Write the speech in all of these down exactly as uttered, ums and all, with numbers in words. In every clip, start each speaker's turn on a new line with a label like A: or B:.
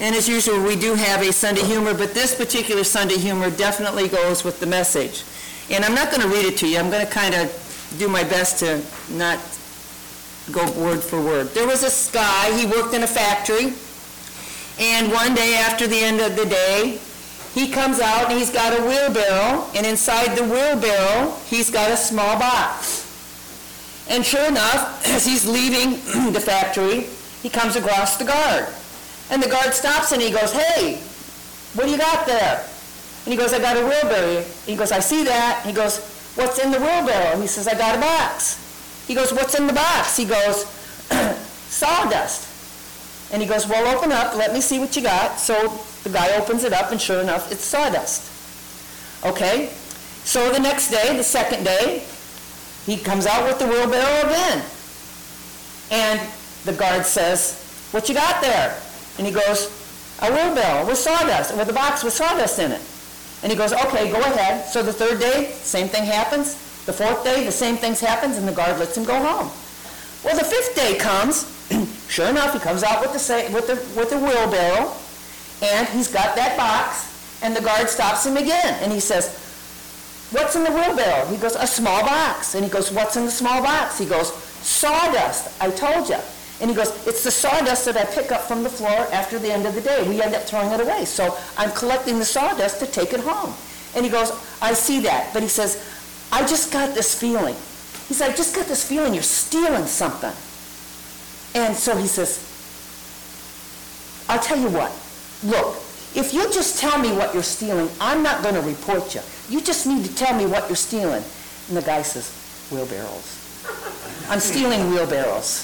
A: And as usual, we do have a Sunday humor, but this particular Sunday humor definitely goes with the message. And I'm not going to read it to you. I'm going to kind of do my best to not go word for word. There was this guy, he worked in a factory, and one day after the end of the day, he comes out and he's got a wheelbarrow, and inside the wheelbarrow, he's got a small box. And sure enough, as he's leaving the factory, he comes across the guard. And the guard stops and he goes, "Hey, what do you got there?" And he goes, "I got a wheelbarrow." He goes, "I see that." He goes, "What's in the wheelbarrow?" He says, "I got a box." He goes, "What's in the box?" He goes, "Sawdust." And he goes, "Well, open up, let me see what you got." So the guy opens it up, and sure enough, it's sawdust. Okay? So the next day, the second day, he comes out with the wheelbarrow again. And the guard says, "What you got there?" And he goes, "A wheelbarrow with sawdust, with a box with sawdust in it." And he goes, "Okay, go ahead." So the third day, same thing happens. The fourth day, the same thing happens, and the guard lets him go home. Well, the fifth day comes. Sure enough, he comes out with the, sa- with the, with the wheelbarrow, and he's got that box, and the guard stops him again, and he says, "What's in the wheelbarrow?" He goes, "A small box." And he goes, "What's in the small box?" He goes, "Sawdust, I told you." And he goes, "It's the sawdust that I pick up from the floor after the end of the day. We end up throwing it away. So I'm collecting the sawdust to take it home." And he goes, "I see that." But he says, "I just got this feeling." He said, "I just got this feeling you're stealing something." And so he says, "I'll tell you what. Look, if you just tell me what you're stealing, I'm not going to report you. You just need to tell me what you're stealing." And the guy says, "Wheelbarrows. I'm stealing wheelbarrows."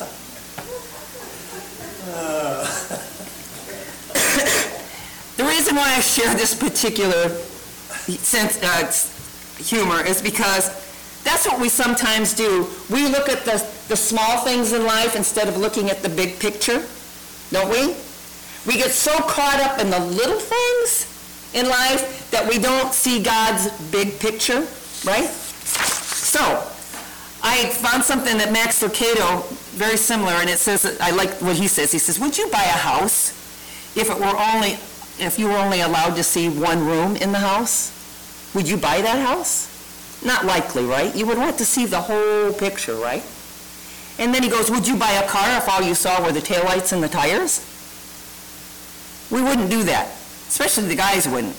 A: The reason why I share this particular sense, uh, humor is because that's what we sometimes do. We look at the, the small things in life instead of looking at the big picture, don't we? We get so caught up in the little things in life that we don't see God's big picture, right? So, I found something that Max Lucado, very similar, and it says, I like what he says. He says, "Would you buy a house if it were only, if you were only allowed to see one room in the house? Would you buy that house? Not likely, right? You would want to see the whole picture, right?" And then he goes, "Would you buy a car if all you saw were the taillights and the tires?" We wouldn't do that. Especially the guys wouldn't.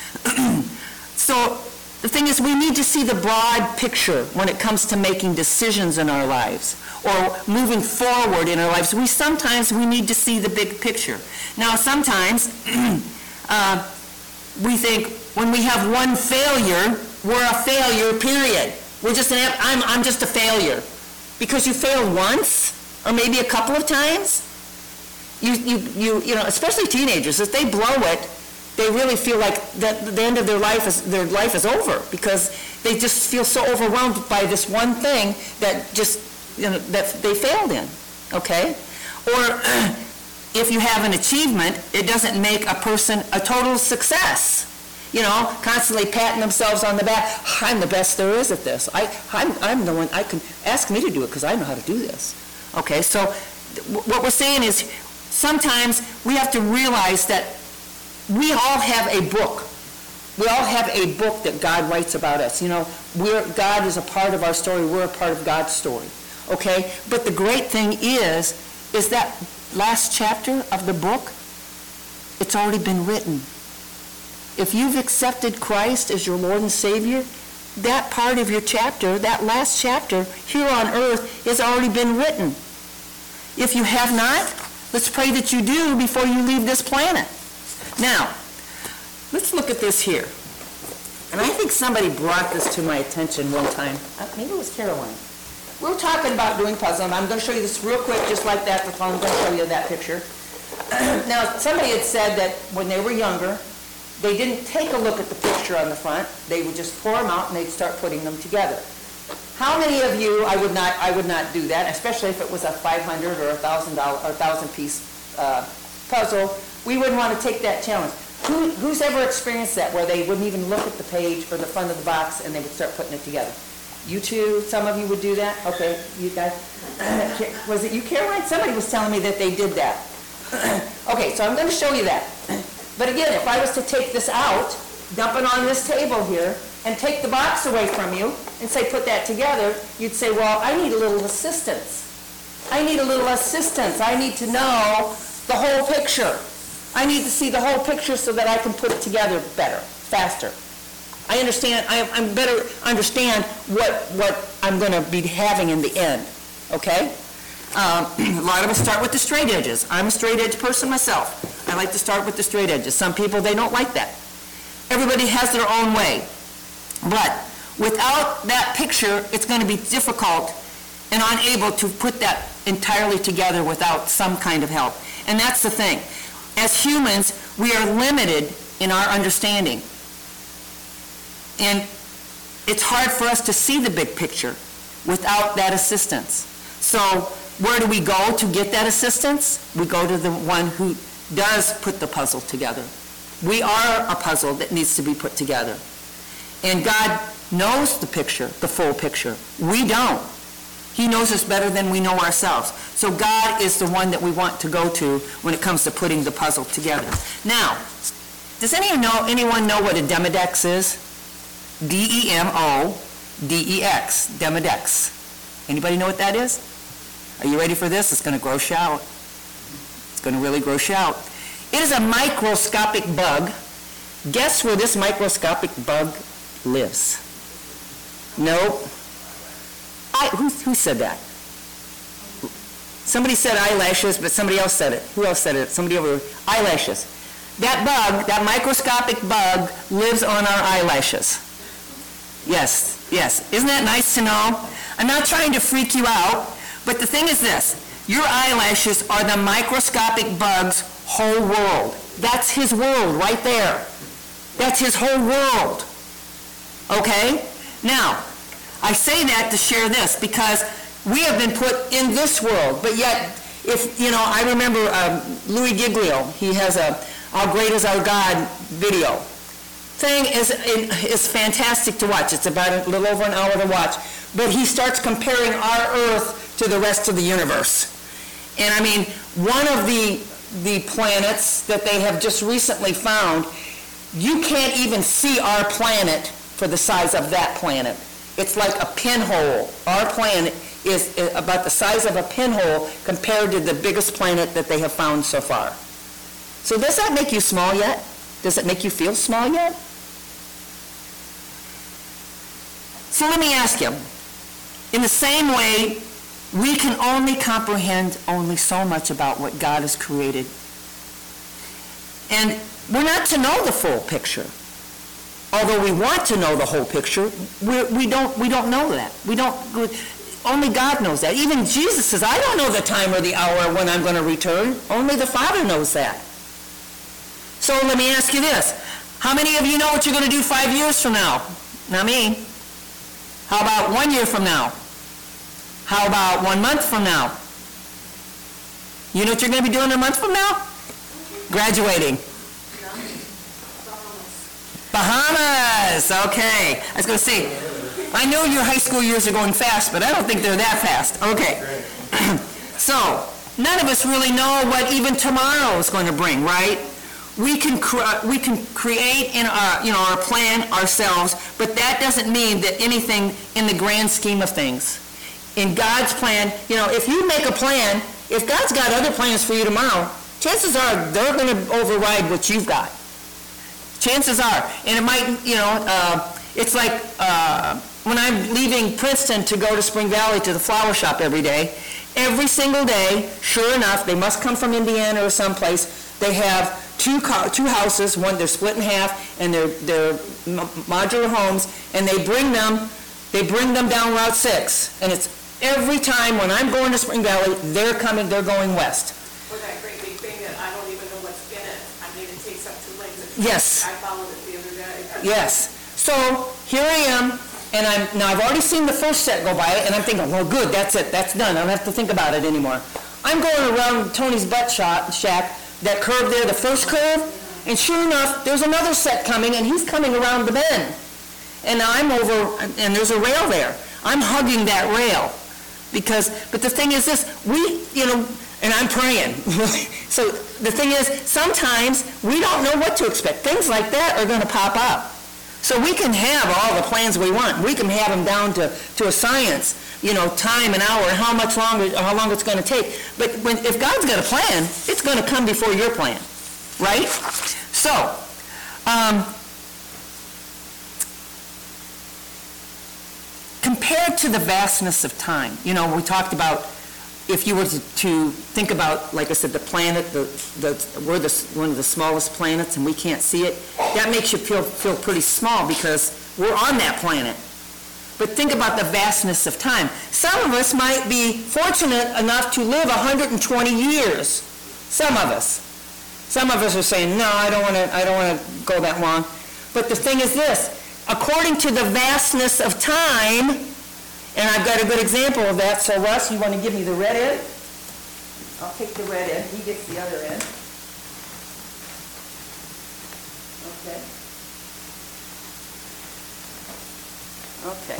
A: So the thing is, we need to see the broad picture when it comes to making decisions in our lives or moving forward in our lives. We sometimes we need to see the big picture. Now, sometimes uh, we think when we have one failure, we're a failure, period. We're just an, I'm, I'm just a failure. Because you failed once, or maybe a couple of times, you, you, you, you know, especially teenagers, if they blow it, they really feel like that the end of their life is, their life is over, because they just feel so overwhelmed by this one thing that just, you know, that they failed in, okay? Or if you have an achievement, it doesn't make a person a total success. You know, constantly patting themselves on the back. "I'm the best there is at this. I, I'm, I'm the one, I can ask me to do it because I know how to do this." Okay, so what we're saying is sometimes we have to realize that we all have a book. We all have a book that God writes about us. You know, we're, God is a part of our story. We're a part of God's story. Okay, but the great thing is, is that last chapter of the book, it's already been written. If you've accepted Christ as your Lord and Savior, that part of your chapter, that last chapter here on earth, has already been written. If you have not, let's pray that you do before you leave this planet. Now, let's look at this here. And I think somebody brought this to my attention one time. Uh, maybe it was Caroline. We were talking about doing puzzle, and I'm going to show you this real quick, just like that. I'm going to show you that picture. Now, somebody had said that when they were younger, they didn't take a look at the picture on the front. They would just pour them out and they'd start putting them together. How many of you, I would not, I would not do that, especially if it was a five hundred or a thousand dollar or a thousand piece uh, puzzle. We wouldn't want to take that challenge. Who, who's ever experienced that, where they wouldn't even look at the page or the front of the box and they would start putting it together? You two, some of you would do that? Okay, you guys. Was it you, Caroline? Somebody was telling me that they did that. Okay, so I'm going to show you that. But again, if I was to take this out, dump it on this table here, and take the box away from you, and say, put that together, you'd say, well, I need a little assistance. I need a little assistance. I need to know the whole picture. I need to see the whole picture so that I can put it together better, faster. I understand, I, I'm better understand what, what I'm going to be having in the end, okay? Um, a lot of us start with the straight edges. I'm a straight edge person myself. I like to start with the straight edges. Some people, they don't like that. Everybody has their own way. But without that picture, it's going to be difficult and unable to put that entirely together without some kind of help. And that's the thing. As humans, we are limited in our understanding. And it's hard for us to see the big picture without that assistance. So where do we go to get that assistance? We go to the one who does put the puzzle together. We are a puzzle that needs to be put together. And God knows the picture, the full picture. We don't. He knows us better than we know ourselves. So God is the one that we want to go to when it comes to putting the puzzle together. Now, does anyone know, anyone know what a Demodex is? D E M O D E X, Demodex. Anybody know what that is? Are you ready for this? It's going to gross you out. It's going to really gross you out. It is a microscopic bug. Guess where this microscopic bug lives? Nope. I, who, who said that? Somebody said eyelashes, but somebody else said it. Who else said it? Somebody over eyelashes. That bug, that microscopic bug, lives on our eyelashes. Yes, yes. Isn't that nice to know? I'm not trying to freak you out, but the thing is this. Your eyelashes are the microscopic bug's whole world. That's his world right there. That's his whole world. Okay? Now, I say that to share this because we have been put in this world, but yet, if, you know, I remember um, Louis Giglio, he has a How Great Is Our God video. Thing is, is fantastic to watch. It's about a little over an hour to watch. But he starts comparing our Earth to the rest of the universe. And I mean, one of the, the planets that they have just recently found, you can't even see our planet for the size of that planet. It's like a pinhole. Our planet is about the size of a pinhole compared to the biggest planet that they have found so far. So does that make you small yet? Does it make you feel small yet? So let me ask you, in the same way, we can only comprehend only so much about what God has created. And we're not to know the full picture. Although we want to know the whole picture, we, we, don't, we don't know that. We don't, only God knows that. Even Jesus says, I don't know the time or the hour when I'm going to return. Only the Father knows that. So let me ask you this. How many of you know what you're going to do five years from now? Not me. How about one year from now? How about one month from now? You know what you're going to be doing a month from now? Graduating. Bahamas. Okay. I was going to say, I know your high school years are going fast, but I don't think they're that fast. Okay. So, none of us really know what even tomorrow is going to bring, right? We can cre- we can create in our, you know, our plan ourselves, but that doesn't mean that anything in the grand scheme of things. In God's plan, you know, if you make a plan, if God's got other plans for you tomorrow, chances are they're going to override what you've got. Chances are. And it might, you know, uh, it's like uh, when I'm leaving Princeton to go to Spring Valley to the flower shop every day, every single day, sure enough, they must come from Indiana or someplace, they have two car, two houses, one they're split in half, and they're, they're modular homes, and they bring them, they bring them down Route six, and it's every time when I'm going to Spring Valley, they're coming, they're going west.
B: Or that great big thing that I don't even know what's in it. I mean, it takes up two lanes.
A: Yes.
B: I followed it the other day.
A: Yes. So here I am, and I'm now I've already seen the first set go by, and I'm thinking, well, good, that's it, that's done. I don't have to think about it anymore. I'm going around Tony's butt shot, shack, that curve there, the first curve, and sure enough, there's another set coming, and he's coming around the bend. And I'm over, and there's a rail there. I'm hugging that rail. Because, but the thing is this, we, you know, and I'm praying. So the thing is, sometimes we don't know what to expect. Things like that are going to pop up. So we can have all the plans we want. We can have them down to, to a science, you know, time, an hour, and how much longer, or how long it's going to take. But when, if God's got a plan, it's going to come before your plan, right? So, um, compared to the vastness of time, you know, we talked about if you were to, to think about, like I said, the planet, the, the, we're the, one of the smallest planets and we can't see it, that makes you feel, feel pretty small because we're on that planet. But think about the vastness of time. Some of us might be fortunate enough to live one hundred twenty years. Some of us. Some of us are saying, no, I don't want to, I don't want to go that long. But the thing is this, according to the vastness of time, and I've got a good example of that, so Russ, you want to give me the red end? I'll take the red end, he gets the other end. Okay. Okay.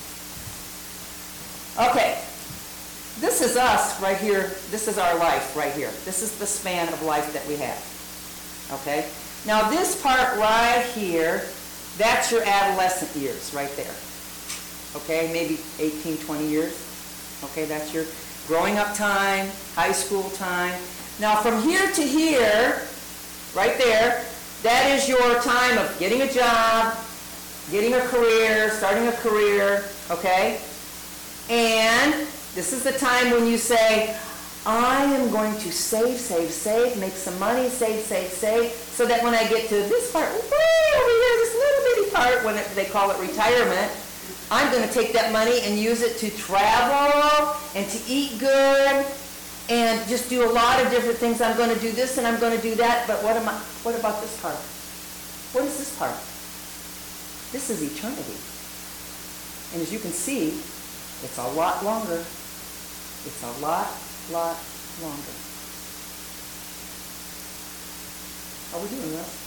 A: Okay. This is us right here, this is our life right here. This is the span of life that we have. Okay? Now this part right here, that's your adolescent years right there. Okay, maybe eighteen, twenty years. Okay, that's your growing up time, high school time. Now from here to here, right there, that is your time of getting a job, getting a career, starting a career, okay? And this is the time when you say, I am going to save, save, save, make some money, save, save, save, so that when I get to this part, way over here, this little bitty part, when it, they call it retirement, I'm going to take that money and use it to travel and to eat good and just do a lot of different things. I'm going to do this and I'm going to do that, but what am I, what about this part? What is this part? This is eternity. And as you can see, it's a lot longer. It's a lot, lot longer. How are we doing, Russ?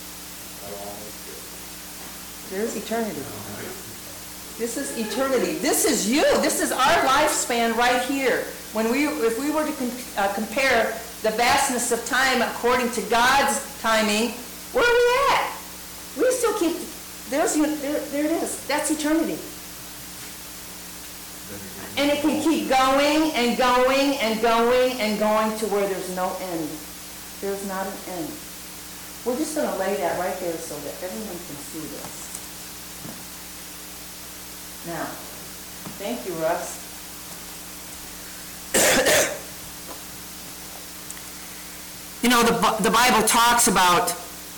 A: There's eternity. This is eternity. This is you. This is our lifespan right here. When we, if we were to com uh, compare the vastness of time according to God's timing, where are we at? We still keep, there's, there, there it is. That's eternity. And it can keep going and going and going and going to where there's no end. There's not an end. We're just going to lay that right there so that everyone can see this. Now, thank you, Russ. You know, the, the Bible talks about,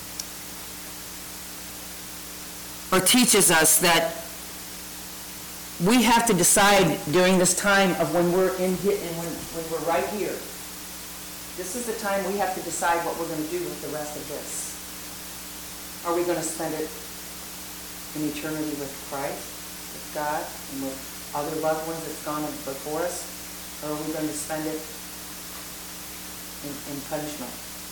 A: or teaches us that we have to decide during this time of when we're in here and when, when we're right here. This is the time we have to decide what we're going to do with the rest of this. Are we going to spend it in eternity with Christ, with God, and with other loved ones that's gone before us? Or are we going to spend it in, in punishment?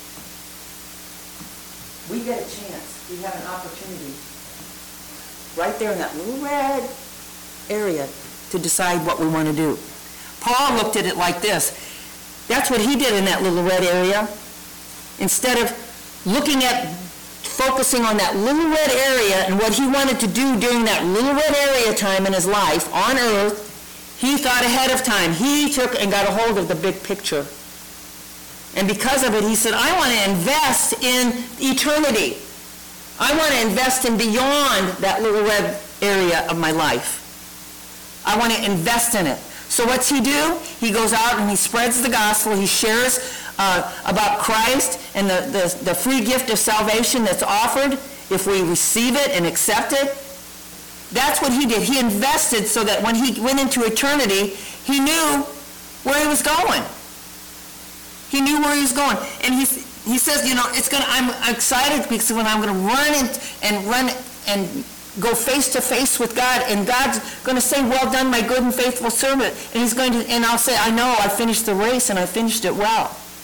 A: We get a chance. We have an opportunity right there in that little red area to decide what we want to do. Paul looked at it like this. That's what he did in that little red area. Instead of looking at, focusing on that little red area and what he wanted to do during that little red area time in his life on earth, he thought ahead of time. He took and got a hold of the big picture. And because of it, he said, I want to invest in eternity. I want to invest in beyond that little red area of my life. I want to invest in it. So what's he do? He goes out and he spreads the gospel. He shares uh, about Christ and the, the, the free gift of salvation that's offered if we receive it and accept it. That's what he did. He invested so that when he went into eternity, he knew where he was going. He knew where he was going. And he, he says, you know, it's gonna, I'm excited because when I'm going to run and, and run and go face to face with God, and God's going to say, well done, my good and faithful servant. And he's going to, and I'll say, I know, I finished the race and I finished it well.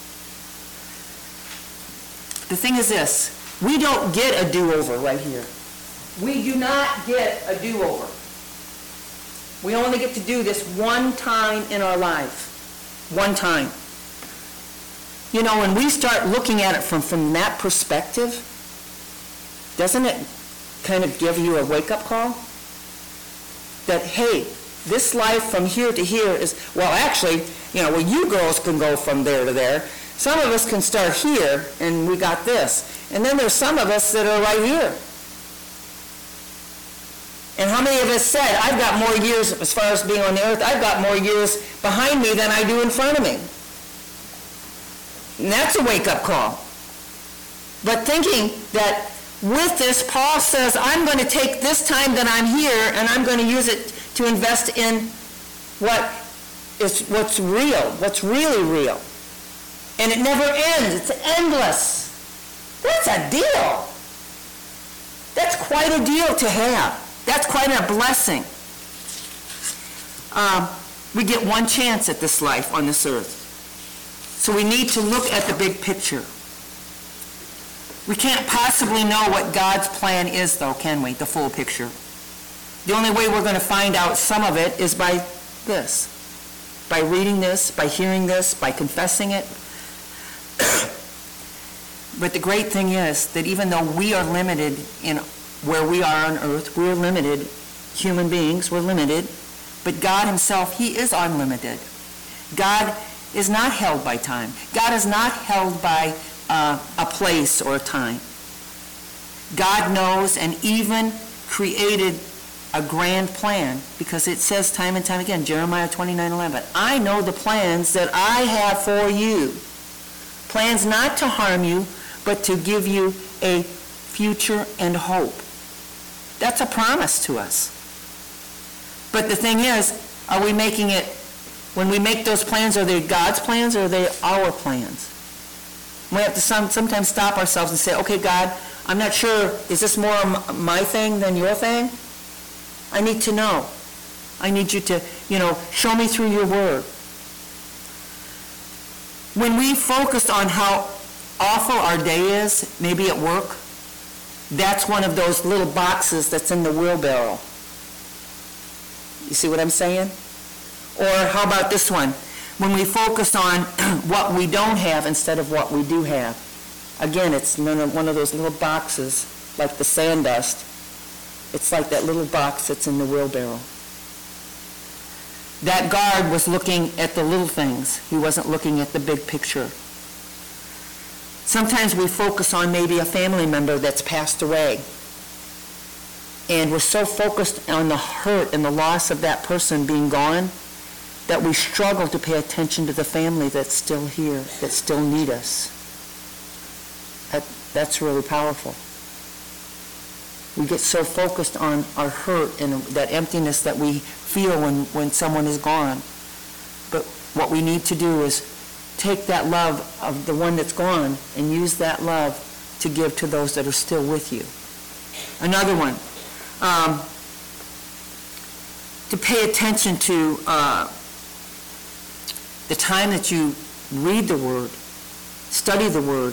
A: The thing is this, we don't get a do-over right here. We do not get a do-over. We only get to do this one time in our life. One time. You know, when we start looking at it from, from that perspective, doesn't it kind of give you a wake-up call? That, hey, this life from here to here is, well, actually, you know, well, you girls can go from there to there. Some of us can start here, and we got this. And then there's some of us that are right here. And how many of us said, I've got more years, as far as being on the earth, I've got more years behind me than I do in front of me. And that's a wake-up call. But thinking that with this, Paul says, I'm going to take this time that I'm here, and I'm going to use it to invest in what is what's real, what's really real. And it never ends. It's endless. That's a deal. That's quite a deal to have. That's quite a blessing. Um, we get one chance at this life on this earth. So we need to look at the big picture. We can't possibly know what God's plan is, though, can we? The full picture. The only way we're going to find out some of it is by this. By reading this, by hearing this, by confessing it. But the great thing is that even though we are limited in where we are on earth, we're limited, human beings, we're limited, but God himself, he is unlimited. God is not held by time. God is not held by uh, a place or a time. God knows and even created a grand plan, because it says time and time again, Jeremiah twenty-nine eleven, I know the plans that I have for you. Plans not to harm you, but to give you a future and hope. That's a promise to us. But the thing is, are we making it, when we make those plans, are they God's plans or are they our plans? We have to some, sometimes stop ourselves and say, okay, God, I'm not sure, is this more my thing than your thing? I need to know. I need you to, you know, show me through your word. When we focus on how awful our day is, maybe at work, that's one of those little boxes that's in the wheelbarrow. You see what I'm saying? Or how about this one? When we focus on what we don't have instead of what we do have. Again, it's one of those little boxes, like the sand dust. It's like that little box that's in the wheelbarrow. That guard was looking at the little things. He wasn't looking at the big picture. Sometimes we focus on maybe a family member that's passed away. And we're so focused on the hurt and the loss of that person being gone that we struggle to pay attention to the family that's still here, that still need us. That, that's really powerful. We get so focused on our hurt and that emptiness that we feel when, when someone is gone. But what we need to do is take that love of the one that's gone and use that love to give to those that are still with you. Another one, um, to pay attention to uh, the time that you read the Word, study the Word.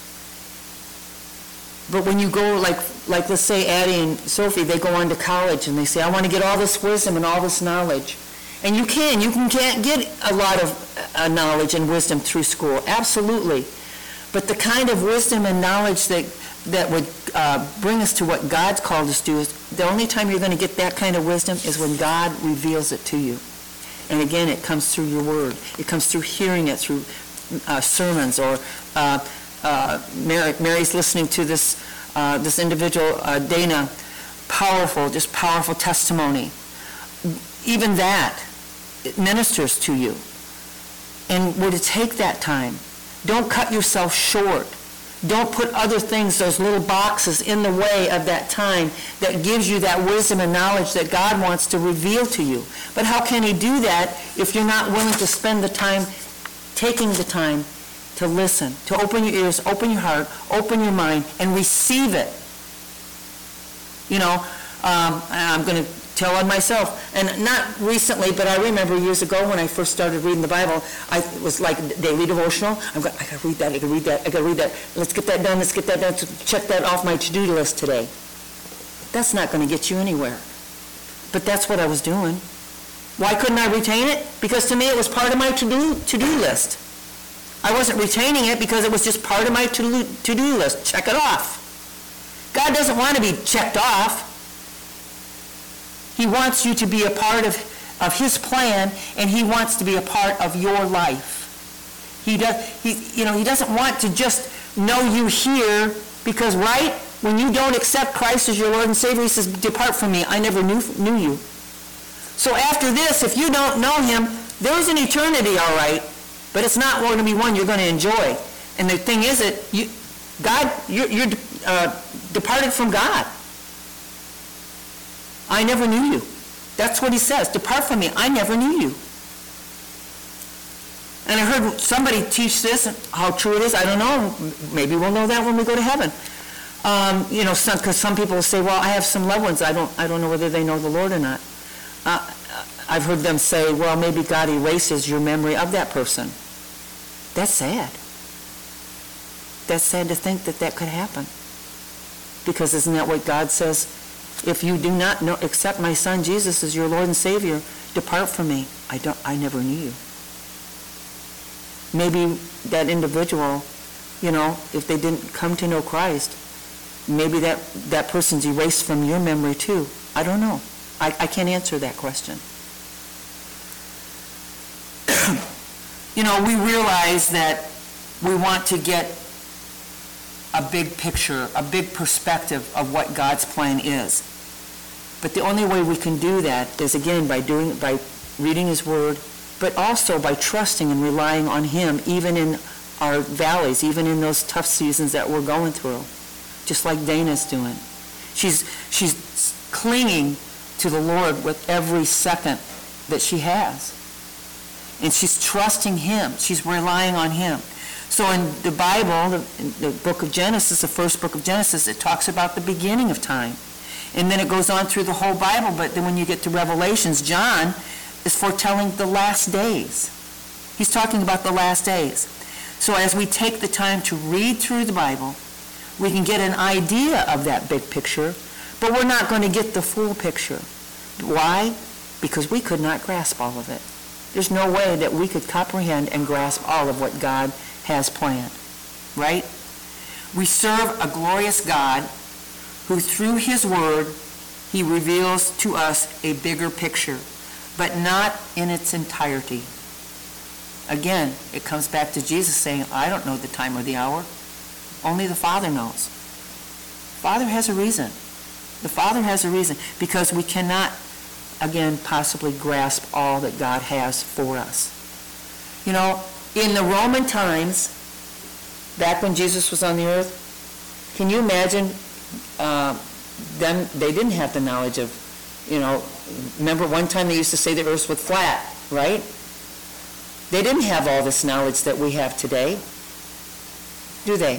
A: But when you go, like, like let's say Addie and Sophie, they go on to college and they say, I want to get all this wisdom and all this knowledge. And you can. You can can't get a lot of uh, knowledge and wisdom through school, absolutely. But the kind of wisdom and knowledge that, that would uh, bring us to what God's called us to do is the only time you're going to get that kind of wisdom is when God reveals it to you. And again, it comes through your word. It comes through hearing it through uh, sermons or uh, uh, Mary, Mary's listening to this, uh, this individual, uh, Dana, powerful, just powerful testimony. Even that, it ministers to you. And we're to take that time. Don't cut yourself short. Don't put other things, those little boxes, in the way of that time that gives you that wisdom and knowledge that God wants to reveal to you. But how can he do that if you're not willing to spend the time, taking the time to listen, to open your ears, open your heart, open your mind, and receive it? You know, um, I'm going to tell on myself, and not recently, but I remember years ago when I first started reading the Bible, I it was like daily devotional. I'm going, I got to read that, I got to read that, I got to read that. Let's get that done, let's get that done, check that off my to-do list today. That's not going to get you anywhere. But that's what I was doing. Why couldn't I retain it? Because to me it was part of my to-do to-do list. I wasn't retaining it because it was just part of my to-do to-do list. Check it off. God doesn't want to be checked off. He wants you to be a part of, of his plan, and he wants to be a part of your life. He does, he, you know, he doesn't want to just know you here because, right, when you don't accept Christ as your Lord and Savior, he says, depart from me, I never knew, knew you. So after this, if you don't know him, there's an eternity, all right, but it's not going to be one you're going to enjoy. And the thing is that you, God, you're, you're uh, departed from God. I never knew you. That's what he says. Depart from me. I never knew you. And I heard somebody teach this, and how true it is, I don't know. Maybe we'll know that when we go to heaven. Um, you know, some, because some people will say, well, I have some loved ones. I don't, I don't know whether they know the Lord or not. Uh, I've heard them say, well, maybe God erases your memory of that person. That's sad. That's sad to think that that could happen. Because isn't that what God says? If you do not know, accept my son Jesus as your Lord and Savior, depart from me. I don't, I never knew you. Maybe that individual, you know, if they didn't come to know Christ, maybe that, that person's erased from your memory too. I don't know. I, I can't answer that question. You know, we realize that we want to get a big picture, a big perspective of what God's plan is. But the only way we can do that is, again, by doing, by reading his word, but also by trusting and relying on him, even in our valleys, even in those tough seasons that we're going through, just like Dana's doing. She's, she's clinging to the Lord with every second that she has. And she's trusting him. She's relying on him. So in the Bible, the, in the book of Genesis, the first book of Genesis, it talks about the beginning of time. And then it goes on through the whole Bible, but then when you get to Revelations, John is foretelling the last days. He's talking about the last days. So as we take the time to read through the Bible, we can get an idea of that big picture, but we're not going to get the full picture. Why? Because we could not grasp all of it. There's no way that we could comprehend and grasp all of what God has planned, right? We serve a glorious God who through his word, he reveals to us a bigger picture, but not in its entirety. Again, it comes back to Jesus saying, I don't know the time or the hour. Only the Father knows. Father has a reason. The Father has a reason, because we cannot, again, possibly grasp all that God has for us. You know, in the Roman times, back when Jesus was on the earth, can you imagine uh, them? They didn't have the knowledge of, you know, remember one time they used to say the earth was flat, right? They didn't have all this knowledge that we have today, do they?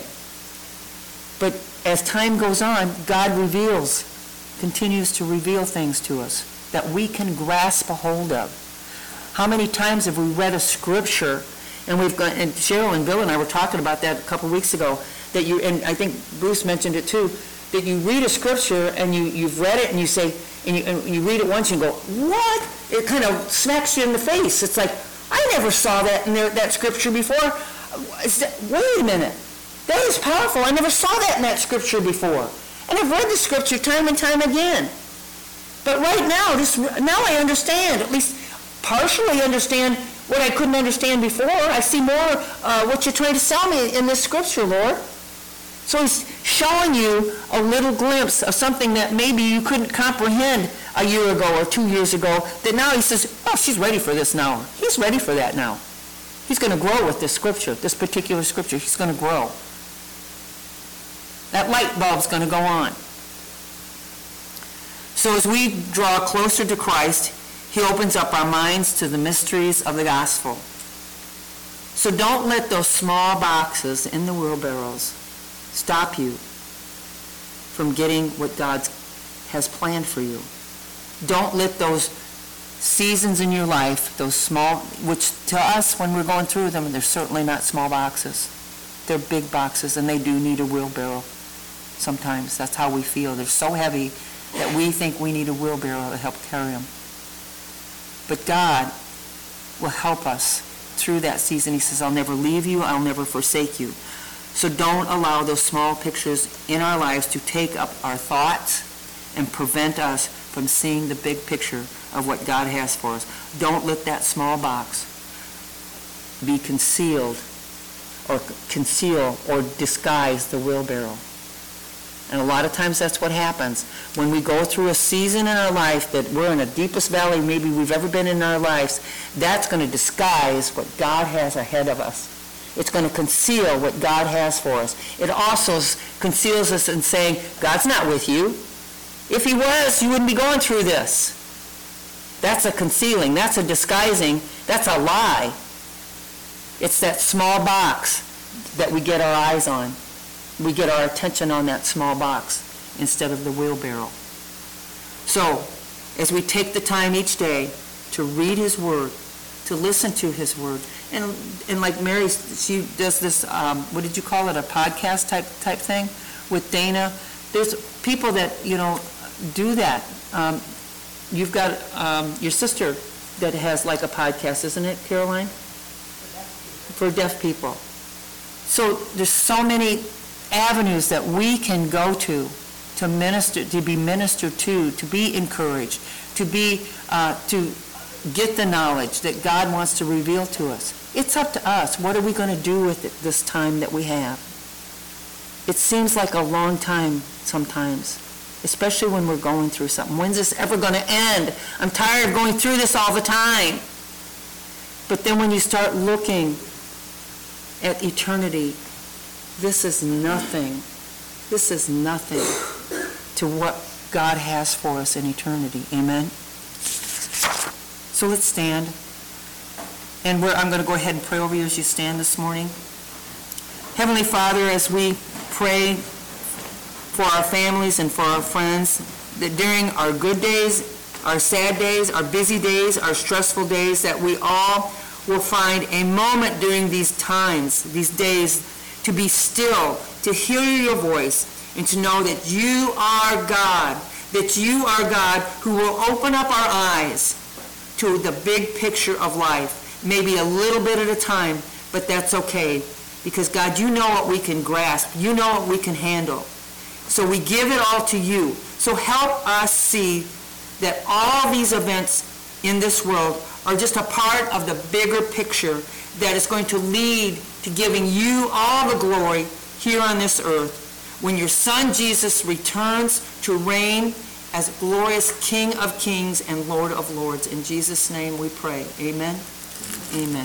A: But as time goes on, God reveals, continues to reveal things to us that we can grasp a hold of. How many times have we read a scripture, and we've got, and Cheryl and Bill and I were talking about that a couple weeks ago, that you, and I think Bruce mentioned it too, that you read a scripture and you, you've read it and you say, and you, and you read it once and you go, what? It kind of smacks you in the face. It's like, I never saw that in there, that scripture before. Is that, wait a minute. That is powerful. I never saw that in that scripture before. And I've read the scripture time and time again. But right now, this, now I understand, at least partially understand what I couldn't understand before. I see more uh, what you're trying to sell me in this scripture, Lord. So he's showing you a little glimpse of something that maybe you couldn't comprehend a year ago or two years ago, that now he says, oh, she's ready for this now. He's ready for that now. He's going to grow with this scripture, this particular scripture. He's going to grow. That light bulb's going to go on. So as we draw closer to Christ, he opens up our minds to the mysteries of the gospel. So don't let those small boxes in the wheelbarrows stop you from getting what God has planned for you. Don't let those seasons in your life, those small, which to us when we're going through them, they're certainly not small boxes. They're big boxes, and they do need a wheelbarrow. Sometimes that's how we feel. They're so heavy that we think we need a wheelbarrow to help carry them. But God will help us through that season. He says, I'll never leave you, I'll never forsake you. So don't allow those small pictures in our lives to take up our thoughts and prevent us from seeing the big picture of what God has for us. Don't let that small box be concealed or conceal or disguise the wheelbarrow. And a lot of times that's what happens. When we go through a season in our life that we're in the deepest valley maybe we've ever been in our lives, that's going to disguise what God has ahead of us. It's going to conceal what God has for us. It also conceals us in saying, God's not with you. If he was, you wouldn't be going through this. That's a concealing. That's a disguising. That's a lie. It's that small box that we get our eyes on. We get our attention on that small box instead of the wheelbarrow. So, as we take the time each day to read his word, to listen to his word, and and like Mary, she does this, um, what did you call it, a podcast type type thing with Dana. There's people that, you know, do that. Um, you've got um, your sister that has like a podcast, isn't it, Caroline? For deaf people. So there's so many avenues that we can go to to minister, to be ministered to, to be encouraged, to be, uh, to get the knowledge that God wants to reveal to us. It's up to us. What are we going to do with it this time that we have? It seems like a long time sometimes, especially when we're going through something. When's this ever going to end? I'm tired of going through this all the time. But then when you start looking at eternity, this is nothing. This is nothing to what God has for us in eternity. Amen? So let's stand. And we're, I'm going to go ahead and pray over you as you stand this morning. Heavenly Father, as we pray for our families and for our friends, that during our good days, our sad days, our busy days, our stressful days, that we all will find a moment during these times, these days, to be still, to hear your voice, and to know that you are God, that you are God who will open up our eyes to the big picture of life, maybe a little bit at a time, but that's okay, because God, you know what we can grasp, you know what we can handle. So we give it all to you. So help us see that all these events in this world are just a part of the bigger picture that is going to lead to giving you all the glory here on this earth when your Son Jesus returns to reign as glorious King of Kings and Lord of Lords. In Jesus' name we pray. Amen. Amen.